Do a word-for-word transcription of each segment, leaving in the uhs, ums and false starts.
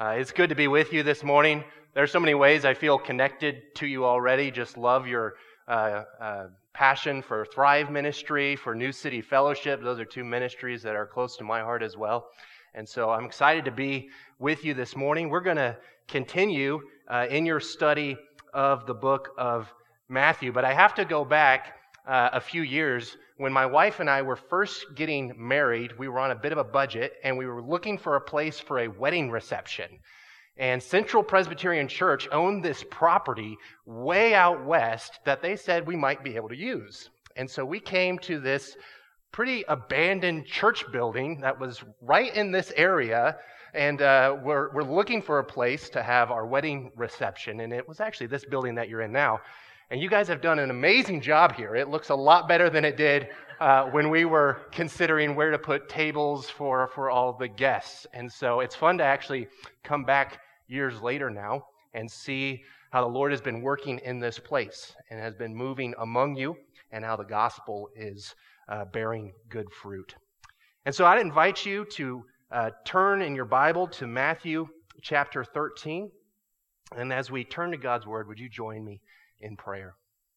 Uh, it's good to be with you this morning. There are so many ways I feel connected to you already. Just love your uh, uh, passion for Thrive Ministry, for New City Fellowship. Those are two ministries that are close to my heart as well. And so I'm excited to be with you this morning. We're going to continue uh, in your study of the book of Matthew. But I have to go back uh, a few years. When my wife and I were first getting married, we were on a bit of a budget, and we were looking for a place for a wedding reception. And Central Presbyterian Church owned this property way out west that they said we might be able to use. And so we came to this pretty abandoned church building that was right in this area, and uh, we're, we're looking for a place to have our wedding reception. And it was actually this building that you're in now. And you guys have done an amazing job here. It looks a lot better than it did uh, when we were considering where to put tables for, for all the guests. And so it's fun to actually come back years later now and see how the Lord has been working in this place and has been moving among you, and how the gospel is uh, bearing good fruit. And so I'd invite you to uh, turn in your Bible to Matthew chapter thirteen. And as we turn to God's Word, would you join me in prayer?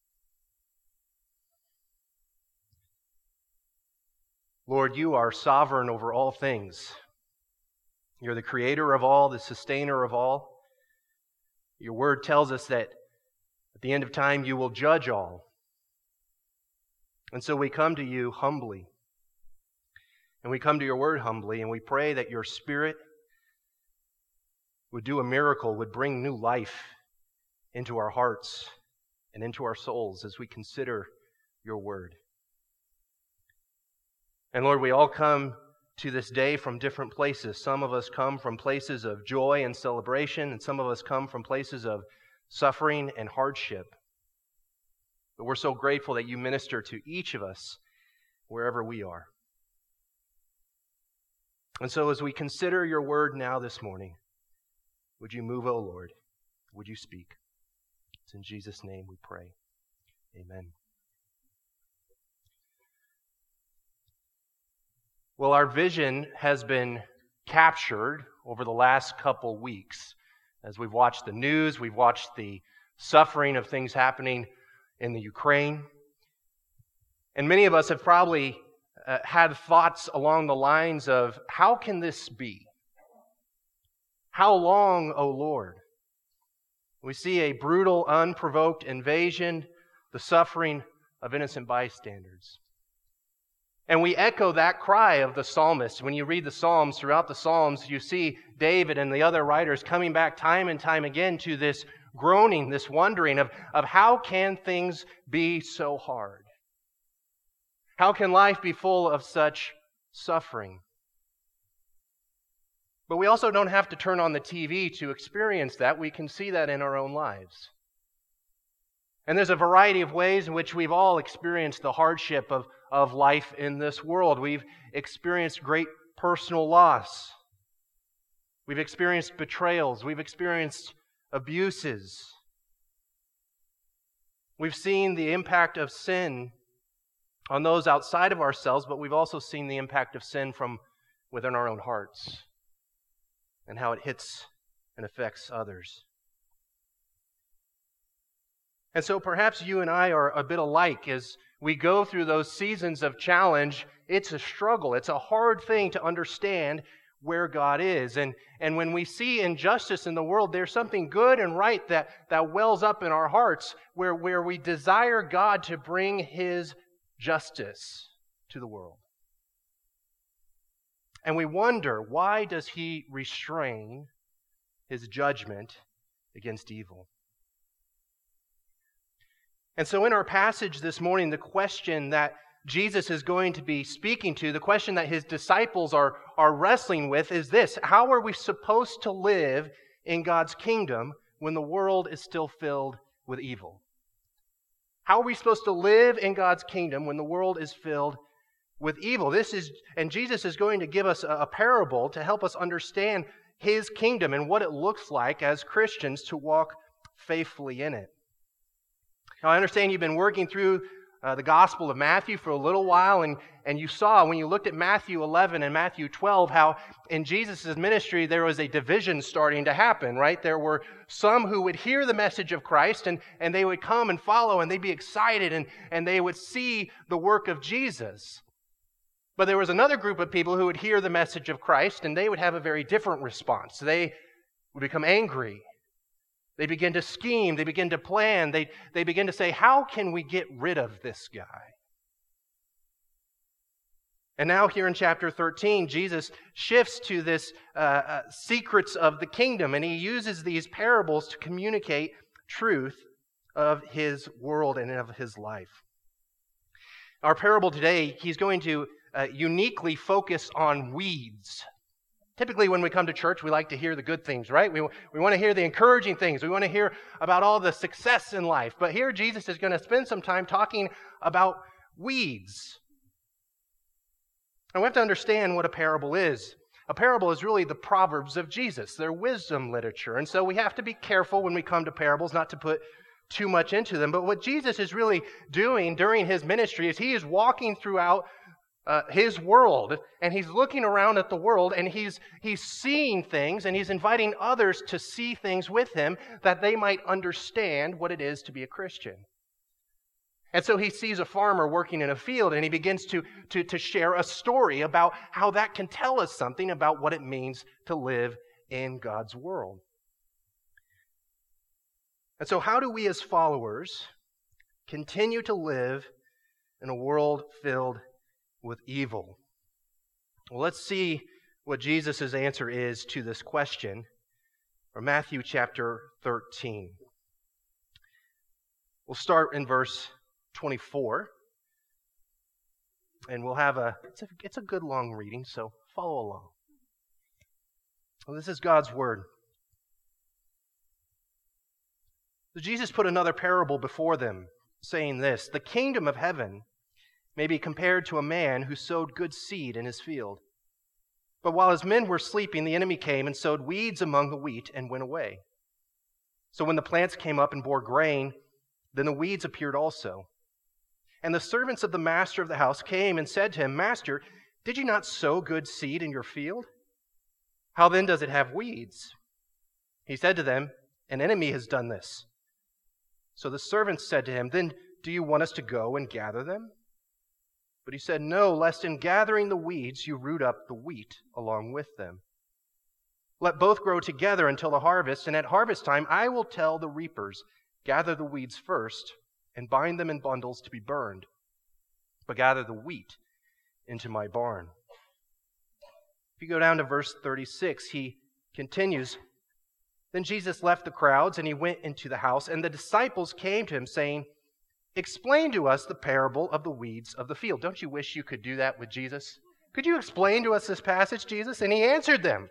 Lord, you are sovereign over all things. You're the creator of all, the sustainer of all. Your word tells us that at the end of time you will judge all. And so we come to you humbly. And we come to your word humbly, and we pray that your Spirit would do a miracle, would bring new life into our hearts and into our souls as we consider your word. And Lord, we all come to this day from different places. Some of us come from places of joy and celebration, and some of us come from places of suffering and hardship. But we're so grateful that you minister to each of us wherever we are. And so as we consider your word now this morning, would you move, O Lord? Would you speak? It's in Jesus' name we pray. Amen. Well, our vision has been captured over the last couple weeks. As we've watched the news, we've watched the suffering of things happening in the Ukraine. And many of us have probably uh, had thoughts along the lines of, how can this be? How long, O Lord? We see a brutal, unprovoked invasion, the suffering of innocent bystanders. And we echo that cry of the psalmist. When you read the Psalms, throughout the Psalms, you see David and the other writers coming back time and time again to this groaning, this wondering of, of how can things be so hard? How can life be full of such suffering? But we also don't have to turn on the T V to experience that. We can see that in our own lives. And there's a variety of ways in which we've all experienced the hardship of, of life in this world. We've experienced great personal loss. We've experienced betrayals. We've experienced abuses. We've seen the impact of sin on those outside of ourselves, but we've also seen the impact of sin from within our own hearts, and how it hits and affects others. And so perhaps you and I are a bit alike as we go through those seasons of challenge. It's a struggle. It's a hard thing to understand where God is. And, and when we see injustice in the world, there's something good and right that, that wells up in our hearts where, where we desire God to bring His justice to the world. And we wonder, why does He restrain His judgment against evil? And so in our passage this morning, the question that Jesus is going to be speaking to, the question that His disciples are, are wrestling with is this: how are we supposed to live in God's kingdom when the world is still filled with evil? How are we supposed to live in God's kingdom when the world is filled with evil? This is, and Jesus is going to give us a, a parable to help us understand His kingdom and what it looks like as Christians to walk faithfully in it. Now, I understand you've been working through uh, the Gospel of Matthew for a little while, and, and you saw when you looked at Matthew eleven and Matthew twelve how in Jesus' ministry there was a division starting to happen, right? There were some who would hear the message of Christ, and, and they would come and follow, and they'd be excited, and, and they would see the work of Jesus. But there was another group of people who would hear the message of Christ, and they would have a very different response. They would become angry. They begin to scheme. They begin to plan. They, they begin to say, how can we get rid of this guy? And now here in chapter thirteen, Jesus shifts to this uh, uh, secrets of the kingdom, and he uses these parables to communicate truth of his world and of his life. Our parable today, he's going to uh, uniquely focus on weeds. Typically, when we come to church, we like to hear the good things, right? We, we want to hear the encouraging things. We want to hear about all the success in life. But here, Jesus is going to spend some time talking about weeds. And we have to understand what a parable is. A parable is really the Proverbs of Jesus. They're wisdom literature. And so we have to be careful when we come to parables not to put too much into them. But what Jesus is really doing during his ministry is he is walking throughout Uh, his world, and he's looking around at the world, and he's he's seeing things, and he's inviting others to see things with him that they might understand what it is to be a Christian. And so he sees a farmer working in a field, and he begins to, to, to share a story about how that can tell us something about what it means to live in God's world. And so how do we as followers continue to live in a world filled with evil? Well, let's see what Jesus' answer is to this question from Matthew chapter thirteen. We'll start in verse twenty-four, and we'll have a it's a, it's a good long reading, so follow along. Well, this is God's word. So Jesus put another parable before them, saying this: the kingdom of heaven may be compared to a man who sowed good seed in his field. But while his men were sleeping, the enemy came and sowed weeds among the wheat and went away. So when the plants came up and bore grain, then the weeds appeared also. And the servants of the master of the house came and said to him, Master, did you not sow good seed in your field? How then does it have weeds? He said to them, An enemy has done this. So the servants said to him, Then do you want us to go and gather them? But he said, No, lest in gathering the weeds you root up the wheat along with them. Let both grow together until the harvest, and at harvest time I will tell the reapers, Gather the weeds first, and bind them in bundles to be burned, but gather the wheat into my barn. If you go down to verse thirty-six, he continues, Then Jesus left the crowds, and he went into the house, and the disciples came to him, saying, Explain to us the parable of the weeds of the field. Don't you wish you could do that with Jesus? Could you explain to us this passage, Jesus? And he answered them.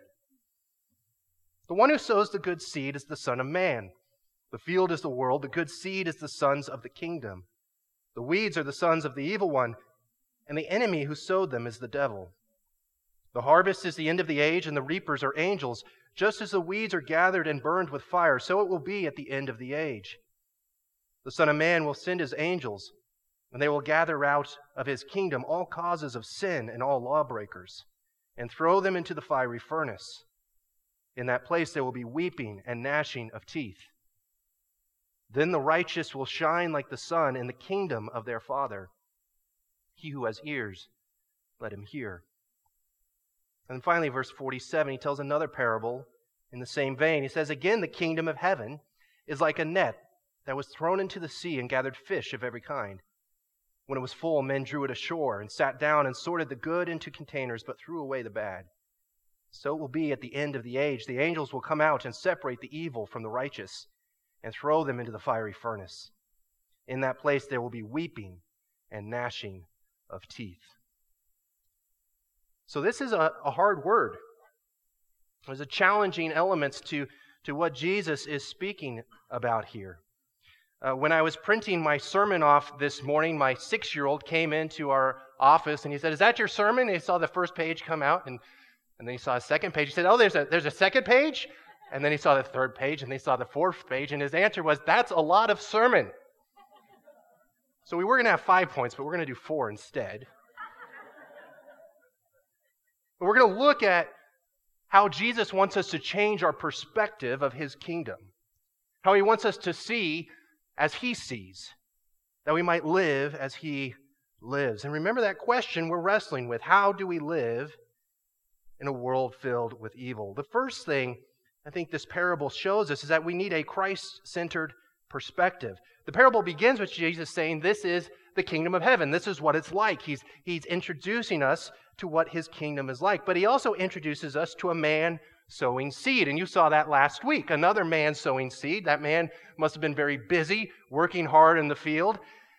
The one who sows the good seed is the Son of Man. The field is the world. The good seed is the sons of the kingdom. The weeds are the sons of the evil one, and the enemy who sowed them is the devil. The harvest is the end of the age, and the reapers are angels. Just as the weeds are gathered and burned with fire, so it will be at the end of the age. The Son of Man will send his angels, and they will gather out of his kingdom all causes of sin and all lawbreakers, and throw them into the fiery furnace. In that place there will be weeping and gnashing of teeth. Then the righteous will shine like the sun in the kingdom of their Father. He who has ears, let him hear. And finally, verse forty-seven, he tells another parable in the same vein. He says, Again, the kingdom of heaven is like a net that was thrown into the sea and gathered fish of every kind. When it was full, men drew it ashore and sat down and sorted the good into containers, but threw away the bad. So it will be at the end of the age. The angels will come out and separate the evil from the righteous and throw them into the fiery furnace. In that place there will be weeping and gnashing of teeth. So this is a, a hard word. There's a challenging elements to, to what Jesus is speaking about here. Uh, when I was printing my sermon off this morning, my six-year-old came into our office and he said, Is that your sermon? And he saw the first page come out, and, and then he saw a second page. He said, Oh, there's a, there's a second page? And then he saw the third page, and then he saw the fourth page, and his answer was, That's a lot of sermon. So we were going to have five points, but we're going to do four instead. But we're going to look at how Jesus wants us to change our perspective of his kingdom. How he wants us to see as he sees, that we might live as he lives. And remember that question we're wrestling with. How do we live in a world filled with evil? The first thing I think this parable shows us is that we need a Christ-centered perspective. The parable begins with Jesus saying, this is the kingdom of heaven. This is what it's like. He's, he's introducing us to what his kingdom is like. But he also introduces us to a man sowing seed. And you saw that last week. Another man sowing seed. That man must have been very busy, working hard in the field.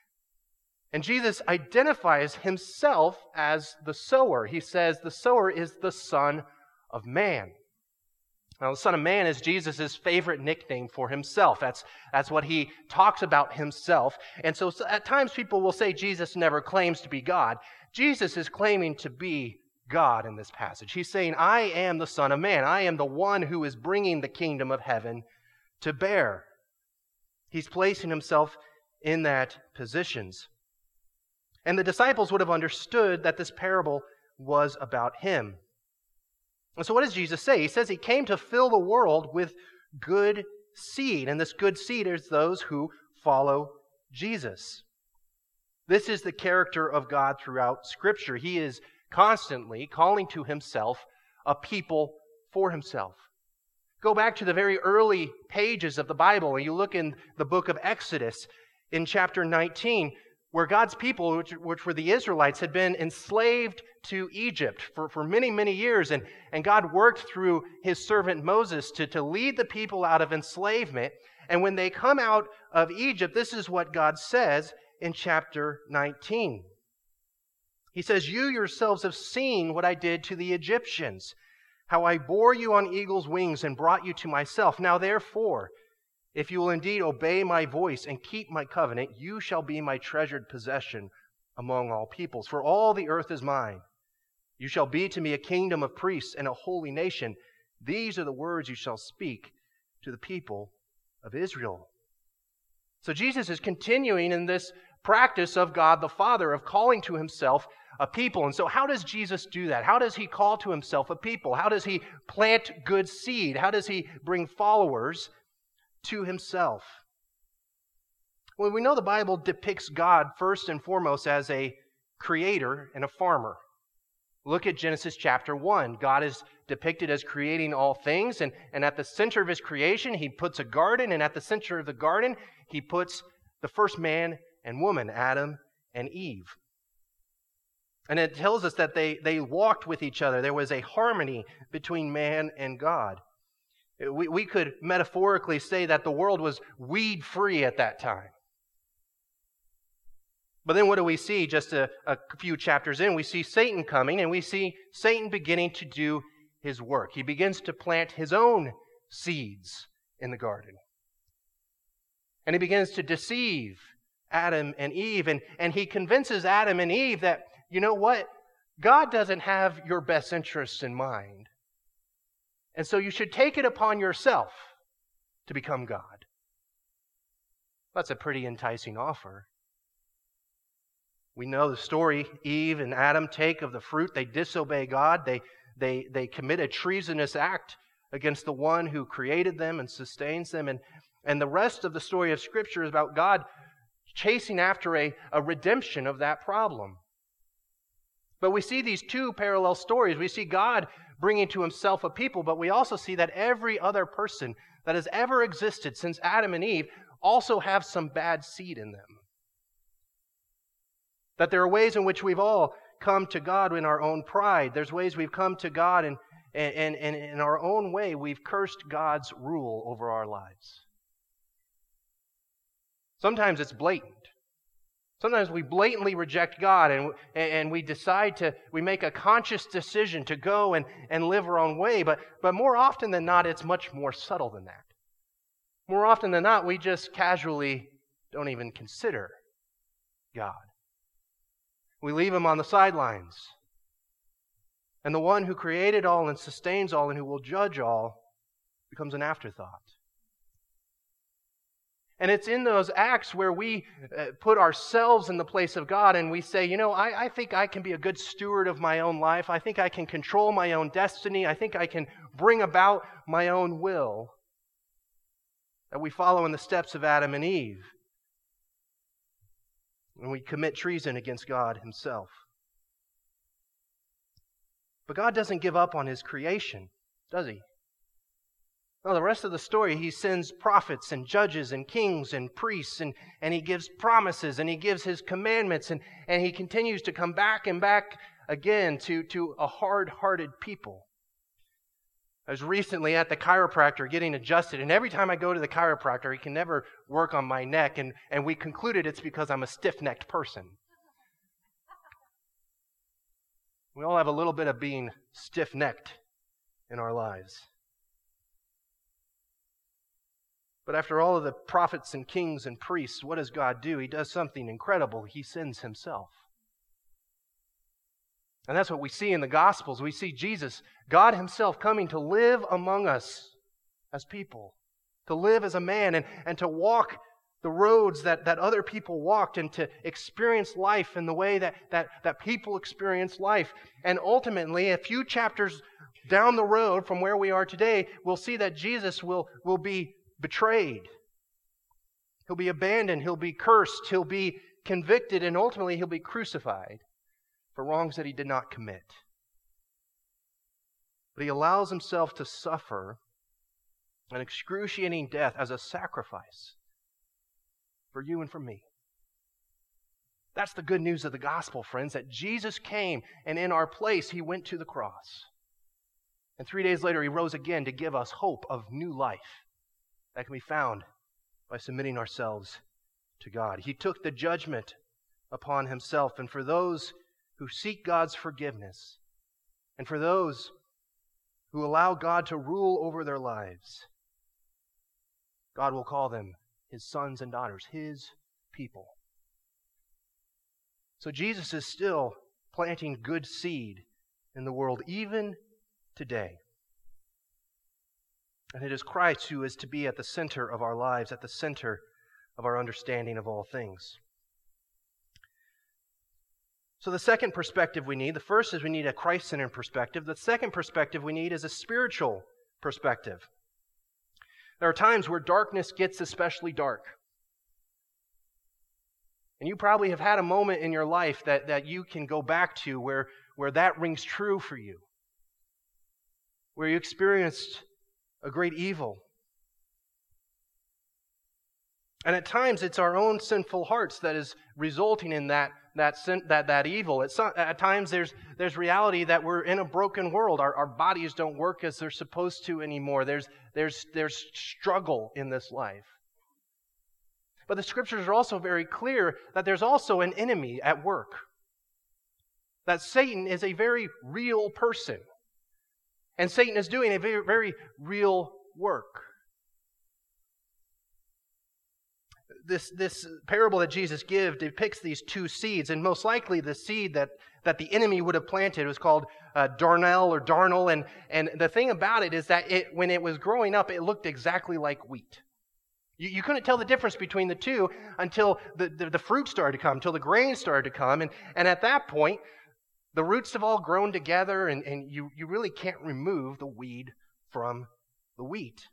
And Jesus identifies himself as the sower. He says the sower is the Son of Man. Now, the Son of Man is Jesus' favorite nickname for himself. That's, that's what he talks about himself. And so, so at times people will say Jesus never claims to be God. Jesus is claiming to be God in this passage. He's saying, I am the Son of Man. I am the one who is bringing the kingdom of heaven to bear. He's placing himself in that positions. And the disciples would have understood that this parable was about him. And so what does Jesus say? He says he came to fill the world with good seed. And this good seed is those who follow Jesus. This is the character of God throughout Scripture. He is constantly calling to himself a people for himself. Go back to the very early pages of the Bible and you look in the book of Exodus in chapter nineteen, where God's people, which, which were the Israelites, had been enslaved to Egypt for, for many, many years. And, and God worked through his servant Moses to, to lead the people out of enslavement. And when they come out of Egypt, this is what God says in chapter nineteen. He says, you yourselves have seen what I did to the Egyptians, how I bore you on eagle's wings and brought you to myself. Now therefore, if you will indeed obey my voice and keep my covenant, you shall be my treasured possession among all peoples. For all the earth is mine. You shall be to me a kingdom of priests and a holy nation. These are the words you shall speak to the people of Israel. So Jesus is continuing in this practice of God the Father, of calling to himself a people. And so how does Jesus do that? How does he call to himself a people? How does he plant good seed? How does he bring followers to himself? Well, we know the Bible depicts God first and foremost as a creator and a farmer. Look at Genesis chapter one. God is depicted as creating all things, and, and at the center of his creation, he puts a garden, and at the center of the garden, he puts the first man and woman, Adam and Eve. And it tells us that they, they walked with each other. There was a harmony between man and God. We, we could metaphorically say that the world was weed-free at that time. But then what do we see just a, a few chapters in? We see Satan coming, and we see Satan beginning to do his work. He begins to plant his own seeds in the garden. And he begins to deceive Adam and Eve. And, and he convinces Adam and Eve that, you know what? God doesn't have your best interests in mind. And so you should take it upon yourself to become God. That's a pretty enticing offer. We know the story. Eve and Adam take of the fruit. They disobey God. They, they, they commit a treasonous act against the one who created them and sustains them. And, and the rest of the story of Scripture is about God chasing after a, a redemption of that problem. But we see these two parallel stories. We see God bringing to himself a people, but we also see that every other person that has ever existed since Adam and Eve also have some bad seed in them. That there are ways in which we've all come to God in our own pride. There's ways we've come to God and, and, and in our own way we've cursed God's rule over our lives. Sometimes it's blatant. Sometimes we blatantly reject God and, and we decide to, we make a conscious decision to go and, and live our own way. But, but more often than not, it's much more subtle than that. More often than not, we just casually don't even consider God. We leave him on the sidelines. And the one who created all and sustains all and who will judge all becomes an afterthought. And it's in those acts where we uh, put ourselves in the place of God and we say, you know, I, I think I can be a good steward of my own life. I think I can control my own destiny. I think I can bring about my own will. That we follow in the steps of Adam and Eve. And we commit treason against God Himself. But God doesn't give up on His creation, does He? No, the rest of the story, He sends prophets and judges and kings and priests, and, and He gives promises and He gives His commandments, and, and He continues to come back and back again to, to a hard-hearted people. I was recently at the chiropractor getting adjusted, and every time I go to the chiropractor, he can never work on my neck, and, and we concluded it's because I'm a stiff-necked person. We all have a little bit of being stiff-necked in our lives. But after all of the prophets and kings and priests, what does God do? He does something incredible. He sends Himself. And that's what we see in the Gospels. We see Jesus, God Himself, coming to live among us as people, to live as a man, and, and to walk the roads that, that other people walked, and to experience life in the way that, that, that people experience life. And ultimately, a few chapters down the road from where we are today, we'll see that Jesus will, will be betrayed. He'll be abandoned. He'll be cursed. He'll be convicted. And ultimately, He'll be crucified for wrongs that He did not commit. But He allows Himself to suffer an excruciating death as a sacrifice for you and for me. That's the good news of the gospel, friends, that Jesus came, and in our place He went to the cross. And three days later He rose again to give us hope of new life that can be found by submitting ourselves to God. He took the judgment upon Himself, and for those who seek God's forgiveness, and for those who allow God to rule over their lives, God will call them His sons and daughters, His people. So Jesus is still planting good seed in the world, even today. And it is Christ who is to be at the center of our lives, at the center of our understanding of all things. So the second perspective we need, the first is we need a Christ-centered perspective. The second perspective we need is a spiritual perspective. There are times where darkness gets especially dark. And you probably have had a moment in your life that, that you can go back to where, where that rings true for you. Where you experienced a great evil. And at times it's our own sinful hearts that is resulting in that that sin, that, that evil. It's, at times there's there's reality that we're in a broken world. Our, our bodies don't work as they're supposed to anymore. There's there's there's struggle in this life. But the Scriptures are also very clear that there's also an enemy at work. That Satan is a very real person. And Satan is doing a very, very real work. This, this parable that Jesus gives depicts these two seeds, and most likely the seed that, that the enemy would have planted was called uh, darnel or darnel, and, and the thing about it is that it, when it was growing up, it looked exactly like wheat. You, you couldn't tell the difference between the two until the, the, the fruit started to come, until the grain started to come, and, and at that point, the roots have all grown together, and, and you, you really can't remove the weed from the wheat.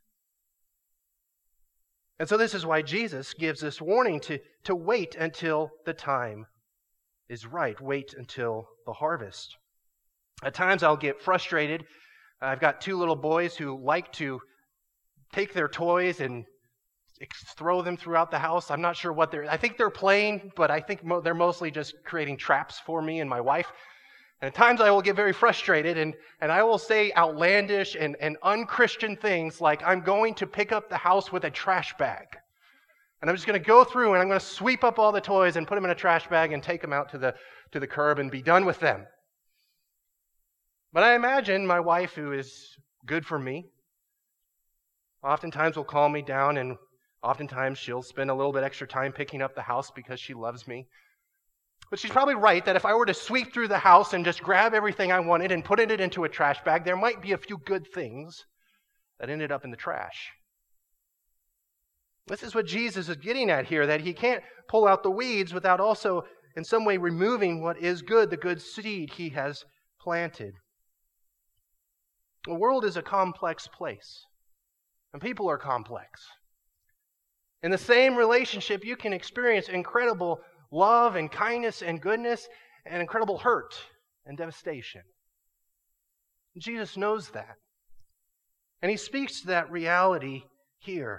And so this is why Jesus gives this warning to, to wait until the time is right. Wait until the harvest. At times I'll get frustrated. I've got two little boys who like to take their toys and throw them throughout the house. I'm not sure what they're... I think they're playing, but I think mo- they're mostly just creating traps for me and my wife. And at times I will get very frustrated, and, and I will say outlandish and, and unchristian things like, I'm going to pick up the house with a trash bag. And I'm just going to go through and I'm going to sweep up all the toys and put them in a trash bag and take them out to the, to the curb and be done with them. But I imagine my wife, who is good for me, oftentimes will calm me down, and oftentimes she'll spend a little bit extra time picking up the house because she loves me. But she's probably right that if I were to sweep through the house and just grab everything I wanted and put it into a trash bag, there might be a few good things that ended up in the trash. This is what Jesus is getting at here, that he can't pull out the weeds without also in some way removing what is good, the good seed he has planted. The world is a complex place, and people are complex. In the same relationship, you can experience incredible love and kindness and goodness and incredible hurt and devastation. Jesus knows that. And he speaks to that reality here.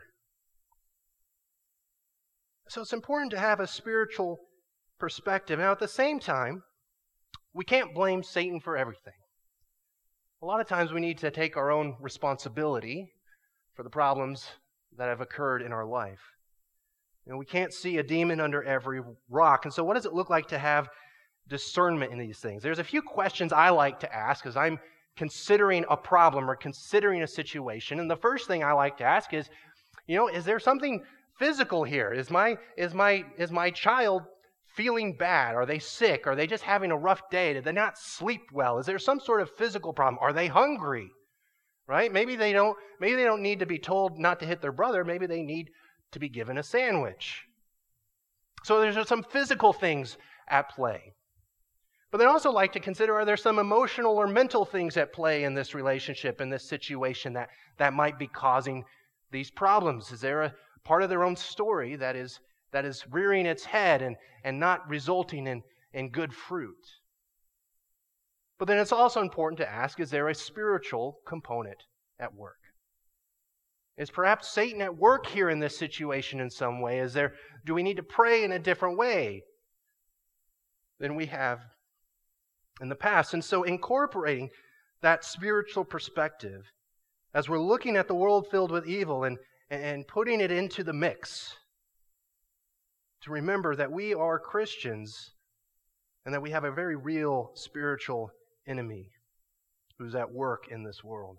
So it's important to have a spiritual perspective. Now, at the same time, we can't blame Satan for everything. A lot of times we need to take our own responsibility for the problems that have occurred in our life. You know, we can't see a demon under every rock. And so what does it look like to have discernment in these things? There's a few questions I like to ask as I'm considering a problem or considering a situation. And the first thing I like to ask is, you know, is there something physical here? Is my is my is my child feeling bad? Are they sick? Are they just having a rough day? Did they not sleep well? Is there some sort of physical problem? Are they hungry? Right? Maybe they don't maybe they don't need to be told not to hit their brother. Maybe they need to be given a sandwich. So there's some physical things at play. But I'd also like to consider, are there some emotional or mental things at play in this relationship, in this situation that, that might be causing these problems? Is there a part of their own story that is that is rearing its head and, and not resulting in, in good fruit? But then it's also important to ask, is there a spiritual component at work? Is perhaps Satan at work here in this situation in some way? Is there, do we need to pray in a different way than we have in the past? And so incorporating that spiritual perspective as we're looking at the world filled with evil and, and putting it into the mix, to remember that we are Christians and that we have a very real spiritual enemy who's at work in this world.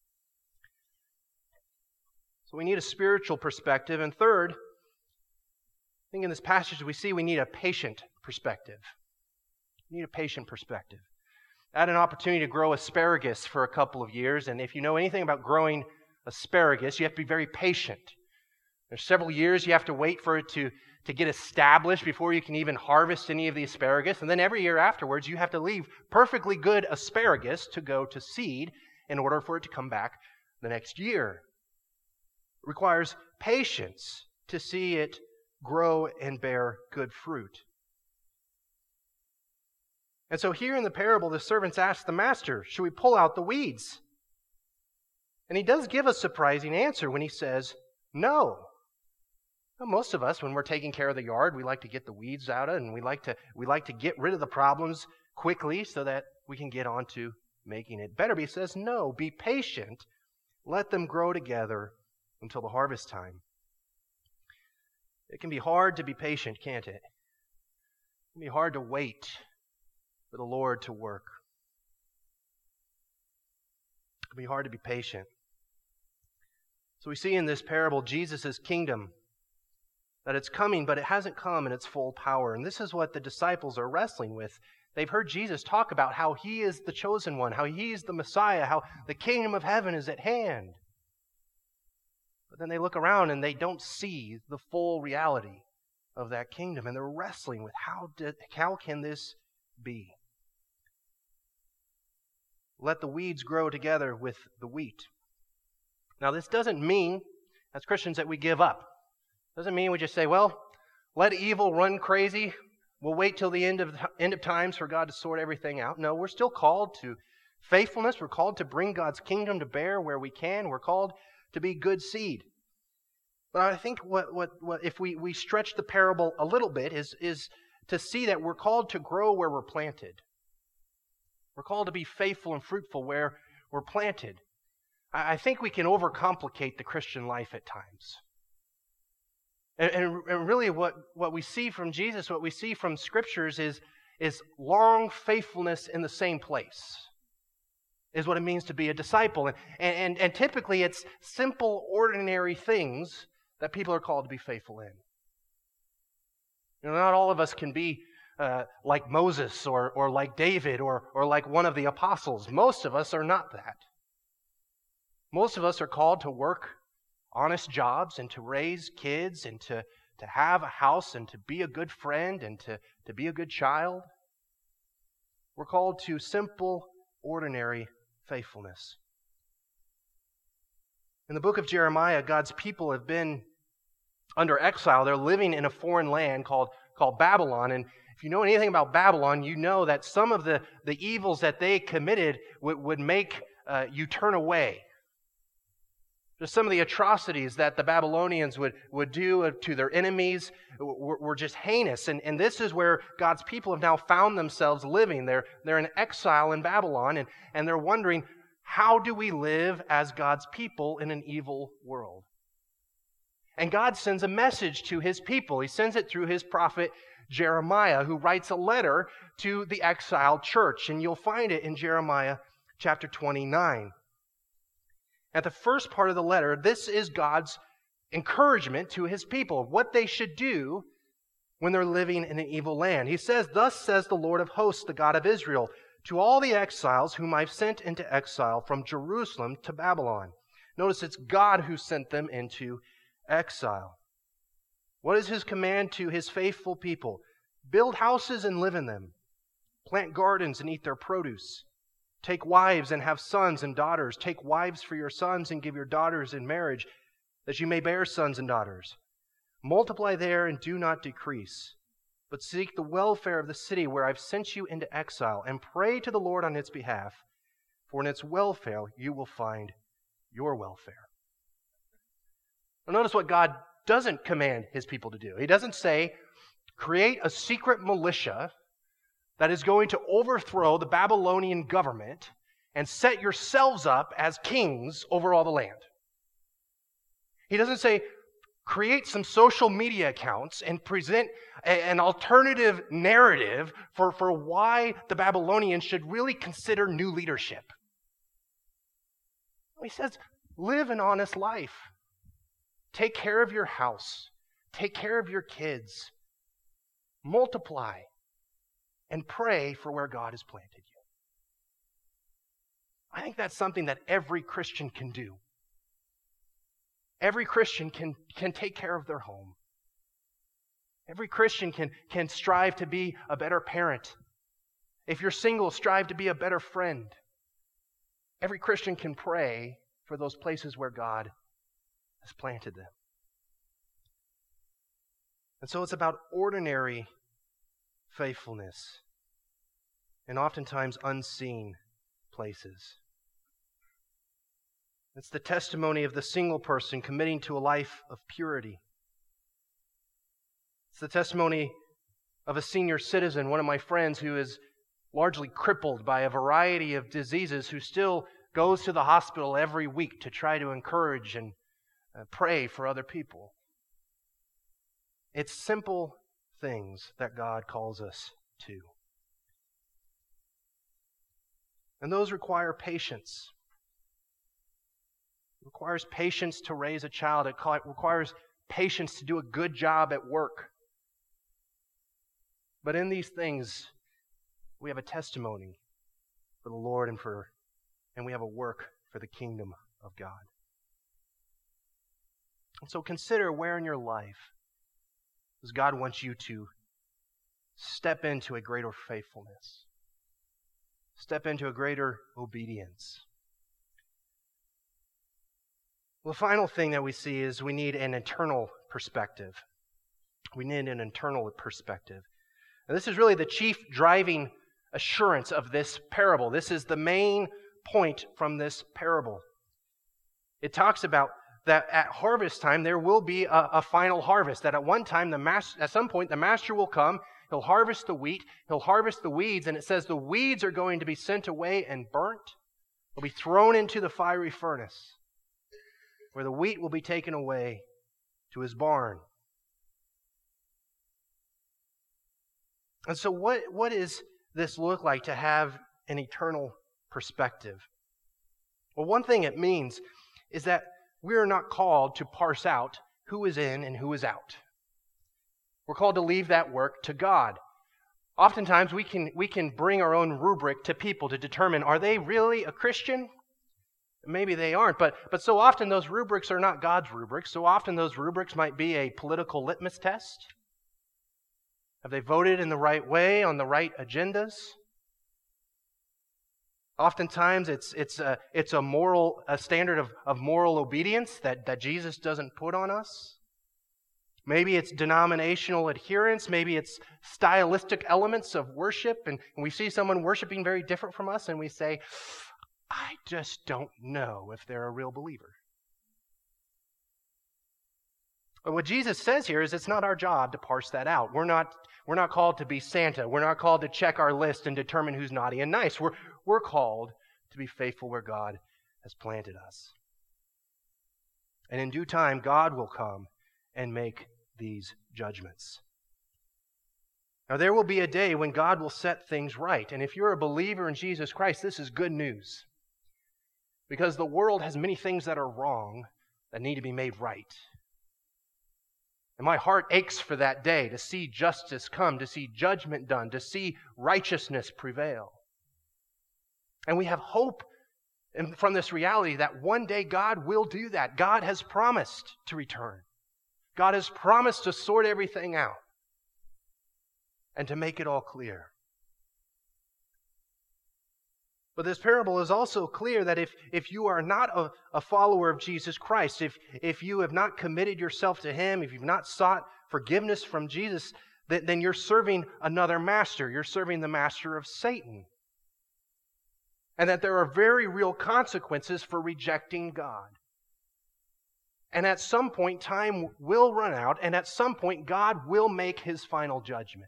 So we need a spiritual perspective. And third, I think in this passage we see we need a patient perspective. We need a patient perspective. I had an opportunity to grow asparagus for a couple of years, and if you know anything about growing asparagus, you have to be very patient. There's several years you have to wait for it to, to get established before you can even harvest any of the asparagus, and then every year afterwards you have to leave perfectly good asparagus to go to seed in order for it to come back the next year. It requires patience to see it grow and bear good fruit. And so here in the parable, the servants ask the master, should we pull out the weeds? And he does give a surprising answer when he says, no. Now, most of us, when we're taking care of the yard, we like to get the weeds out of it, and we like to we like to get rid of the problems quickly so that we can get on to making it better. But he says, no, be patient. Let them grow together until the harvest time. It can be hard to be patient, can't it? It can be hard to wait for the Lord to work. It can be hard to be patient. So we see in this parable Jesus' kingdom that it's coming, but it hasn't come in its full power. And this is what the disciples are wrestling with. They've heard Jesus talk about how he is the chosen one, how he is the Messiah, how the kingdom of heaven is at hand. But then they look around and they don't see the full reality of that kingdom. And they're wrestling with how did, how can this be? Let the weeds grow together with the wheat. Now, this doesn't mean, as Christians, that we give up. It doesn't mean we just say, well, let evil run crazy. We'll wait till the end of end of times for God to sort everything out. No, we're still called to faithfulness. We're called to bring God's kingdom to bear where we can. We're called to be good seed. But I think what what, what if we, we stretch the parable a little bit is, is to see that we're called to grow where we're planted. We're called to be faithful and fruitful where we're planted. I, I think we can overcomplicate the Christian life at times. And, and, and really what, what we see from Jesus, what we see from Scriptures is, is long faithfulness in the same place. Is what it means to be a disciple. And, and, and typically it's simple, ordinary things that people are called to be faithful in. You know, not all of us can be uh, like Moses or, or like David or, or like one of the apostles. Most of us are not that. Most of us are called to work honest jobs and to raise kids and to, to have a house and to be a good friend and to, to be a good child. We're called to simple, ordinary faithfulness. In the book of Jeremiah, God's people have been under exile. They're living in a foreign land called, called Babylon. And if you know anything about Babylon, you know that some of the, the evils that they committed would, would make uh, you turn away. Just some of the atrocities that the Babylonians would, would do to their enemies were, were just heinous. And, and this is where God's people have now found themselves living. They're, they're in exile in Babylon, and, and they're wondering, how do we live as God's people in an evil world? And God sends a message to His people. He sends it through His prophet Jeremiah, who writes a letter to the exiled church. And you'll find it in Jeremiah chapter twenty-nine. At the first part of the letter, this is God's encouragement to His people, what they should do when they're living in an evil land. He says, "Thus says the Lord of hosts, the God of Israel, to all the exiles whom I've sent into exile from Jerusalem to Babylon." Notice it's God who sent them into exile. What is His command to His faithful people? Build houses and live in them. Plant gardens and eat their produce. Take wives and have sons and daughters. Take wives for your sons and give your daughters in marriage, that you may bear sons and daughters. Multiply there and do not decrease, but seek the welfare of the city where I've sent you into exile, and pray to the Lord on its behalf, for in its welfare you will find your welfare. Now notice what God doesn't command His people to do. He doesn't say, create a secret militia that is going to overthrow the Babylonian government and set yourselves up as kings over all the land. He doesn't say, create some social media accounts and present a, an alternative narrative for, for why the Babylonians should really consider new leadership. He says, live an honest life. Take care of your house. Take care of your kids. Multiply. And pray for where God has planted you. I think that's something that every Christian can do. Every Christian can, can take care of their home. Every Christian can, can strive to be a better parent. If you're single, strive to be a better friend. Every Christian can pray for those places where God has planted them. And so it's about ordinary faithfulness in oftentimes unseen places. It's the testimony of the single person committing to a life of purity. It's the testimony of a senior citizen, one of my friends who is largely crippled by a variety of diseases, who still goes to the hospital every week to try to encourage and uh, pray for other people. It's simple things that God calls us to. And those require patience. It requires patience to raise a child. It requires patience to do a good job at work. But in these things, we have a testimony for the Lord and for, and we have a work for the kingdom of God. And so consider where in your life does God want you to step into a greater faithfulness, step into a greater obedience. Well, the final thing that we see is we need an internal perspective. We need an internal perspective. And this is really the chief driving assurance of this parable. This is the main point from this parable. It talks about that at harvest time there will be a, a final harvest. That at one time, the master, at some point, the master will come. He'll harvest the wheat. He'll harvest the weeds. And it says the weeds are going to be sent away and burnt. They'll be thrown into the fiery furnace, where the wheat will be taken away to his barn. And so what, what does this look like to have an eternal perspective? Well, one thing it means is that we are not called to parse out who is in and who is out. We're called to leave that work to God. Oftentimes we can, we can bring our own rubric to people to determine, are they really a Christian? Maybe they aren't, but, but so often those rubrics are not God's rubrics. So often those rubrics might be a political litmus test. Have they voted in the right way on the right agendas? Oftentimes it's it's a it's a moral a standard of, of moral obedience that, that Jesus doesn't put on us. Maybe it's denominational adherence, maybe it's stylistic elements of worship, and, and we see someone worshiping very different from us and we say, I just don't know if they're a real believer. But what Jesus says here is it's not our job to parse that out. We're not we're not called to be Santa. We're not called to check our list and determine who's naughty and nice. We're we're called to be faithful where God has planted us. And in due time, God will come and make these judgments. Now, there will be a day when God will set things right. And if you're a believer in Jesus Christ, this is good news. Because the world has many things that are wrong that need to be made right. And my heart aches for that day, to see justice come, to see judgment done, to see righteousness prevail. And we have hope from this reality that one day God will do that. God has promised to return. God has promised to sort everything out and to make it all clear. But this parable is also clear that if, if you are not a, a follower of Jesus Christ, if, if you have not committed yourself to Him, if you've not sought forgiveness from Jesus, then, then you're serving another master. You're serving the master of Satan. And that there are very real consequences for rejecting God. And at some point, time will run out, and at some point, God will make His final judgment.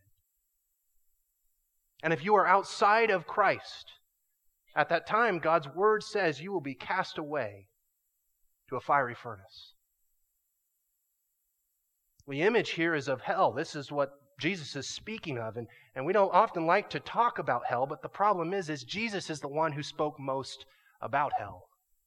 And if you are outside of Christ, at that time, God's Word says you will be cast away to a fiery furnace. The image here is of hell. This is what Jesus is speaking of, and, and we don't often like to talk about hell, but the problem is, is Jesus is the one who spoke most about hell.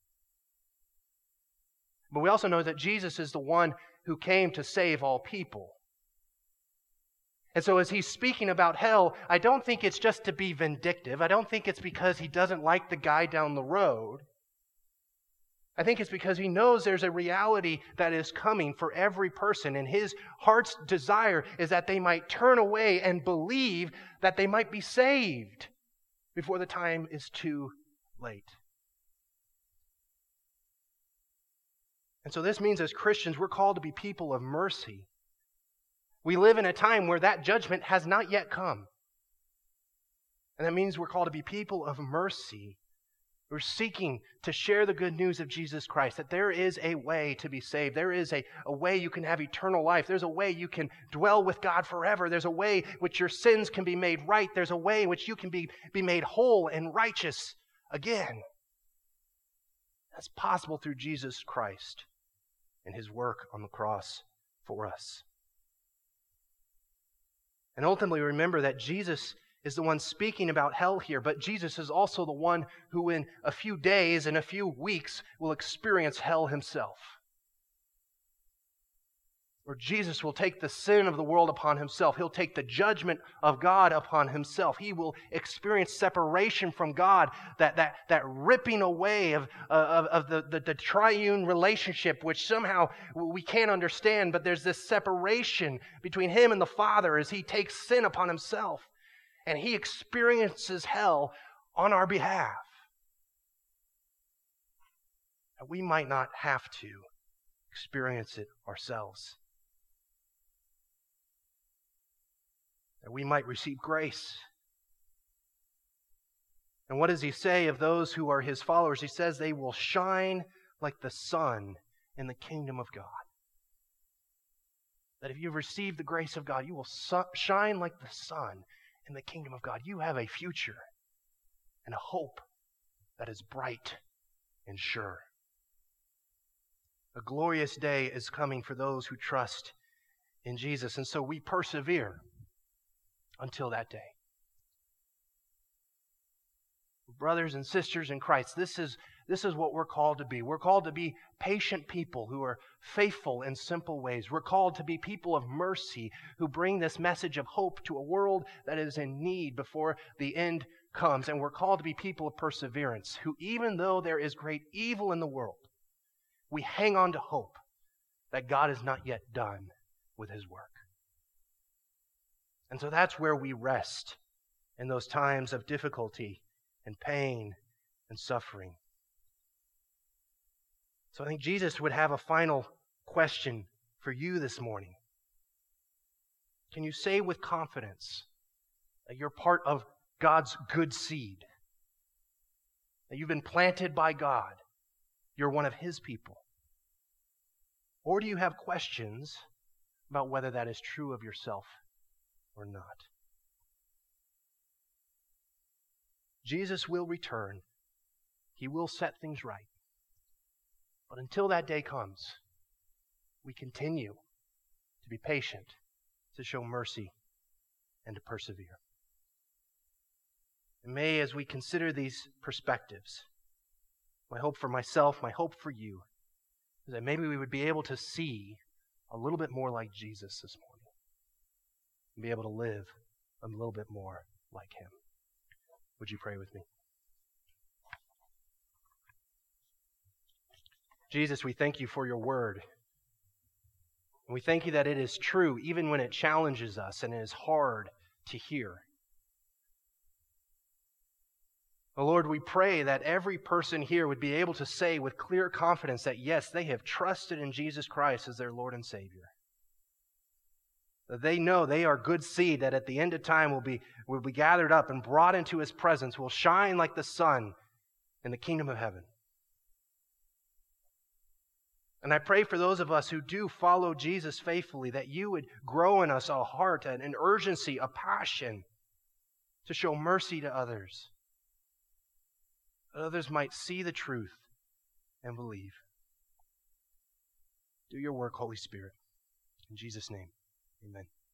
But we also know that Jesus is the one who came to save all people. And so as He's speaking about hell, I don't think it's just to be vindictive. I don't think it's because He doesn't like the guy down the road. I think it's because He knows there's a reality that is coming for every person, and His heart's desire is that they might turn away and believe that they might be saved before the time is too late. And so this means as Christians, we're called to be people of mercy. We live in a time where that judgment has not yet come. And that means we're called to be people of mercy. We're seeking to share the good news of Jesus Christ, that there is a way to be saved. There is a, a way you can have eternal life. There's a way you can dwell with God forever. There's a way which your sins can be made right. There's a way in which you can be, be made whole and righteous again. That's possible through Jesus Christ and His work on the cross for us. And ultimately, remember that Jesus is the one speaking about hell here, but Jesus is also the one who in a few days, in a few weeks, will experience hell Himself. Where Jesus will take the sin of the world upon Himself. He'll take the judgment of God upon Himself. He will experience separation from God, that, that, that ripping away of, of, of the, the, the triune relationship, which somehow we can't understand, but there's this separation between Him and the Father as He takes sin upon Himself. And He experiences hell on our behalf. That we might not have to experience it ourselves. That we might receive grace. And what does He say of those who are His followers? He says they will shine like the sun in the kingdom of God. That if you've received the grace of God, you will su- shine like the sun in the kingdom of God. You have a future and a hope that is bright and sure. A glorious day is coming for those who trust in Jesus, and so we persevere until that day. Brothers and sisters in Christ, this is, this is what we're called to be. We're called to be patient people who are faithful in simple ways. We're called to be people of mercy who bring this message of hope to a world that is in need before the end comes, and we're called to be people of perseverance, who even though there is great evil in the world, we hang on to hope that God is not yet done with his work. And so that's where we rest in those times of difficulty and pain and suffering. So I think Jesus would have a final question for you this morning. Can you say with confidence that you're part of God's good seed? That you've been planted by God? You're one of his people? Or do you have questions about whether that is true of yourself or not? Jesus will return. He will set things right. But until that day comes, we continue to be patient, to show mercy, and to persevere. And may, as we consider these perspectives, my hope for myself, my hope for you, is that maybe we would be able to see a little bit more like Jesus this morning and be able to live a little bit more like him. Would you pray with me? Jesus, we thank you for your word. And we thank you that it is true even when it challenges us and it is hard to hear. Oh Lord, we pray that every person here would be able to say with clear confidence that yes, they have trusted in Jesus Christ as their Lord and Savior. That they know they are good seed that at the end of time will be, will be gathered up and brought into his presence, will shine like the sun in the kingdom of heaven. And I pray for those of us who do follow Jesus faithfully, that you would grow in us a heart, an urgency, a passion to show mercy to others, that others might see the truth and believe. Do your work, Holy Spirit. In Jesus' name, amen.